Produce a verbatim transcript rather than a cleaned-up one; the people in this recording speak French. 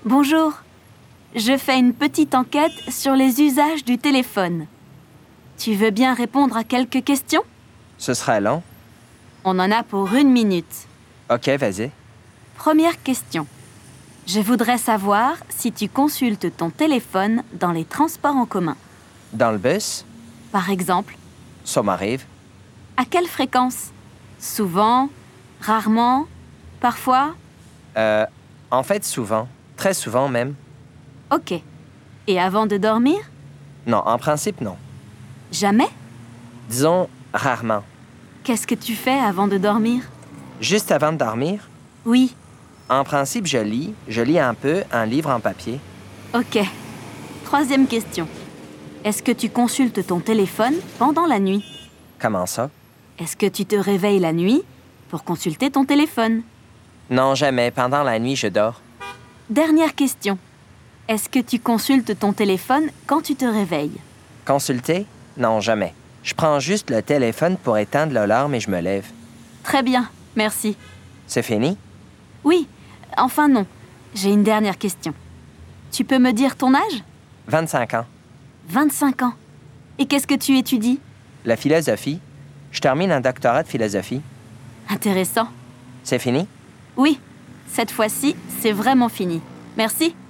Bonjour. Je fais une petite enquête sur les usages du téléphone. Tu veux bien répondre à quelques questions? Ce sera long. On en a pour une minute. OK, vas-y. Première question. Je voudrais savoir si tu consultes ton téléphone dans les transports en commun. Dans le bus, Par exemple, ça m'arrive. à quelle fréquence? Souvent? Rarement? Parfois? Euh, en fait, souvent. Très souvent même. Ok. Et avant de dormir? Non, en principe, non. Jamais? Disons, rarement. Qu'est-ce que tu fais avant de dormir? Juste avant de dormir, Oui. en principe, je lis. Je lis un peu un livre en papier. Ok. Troisième question. Est-ce que tu consultes ton téléphone pendant la nuit? Comment ça? Est-ce que tu te réveilles la nuit pour consulter ton téléphone? Non, jamais. Pendant la nuit, je dors. Dernière question. Est-ce que tu consultes ton téléphone quand tu te réveilles? Consulter? Non, jamais. Je prends juste le téléphone pour éteindre l'alarme et je me lève. Très bien, merci. C'est fini? Oui, enfin non. J'ai une dernière question. Tu peux me dire ton âge? vingt-cinq ans. vingt-cinq ans. Et qu'est-ce que tu étudies? La philosophie. Je termine un doctorat de philosophie. Intéressant. C'est fini? Oui, cette fois-ci, c'est vraiment fini. Merci.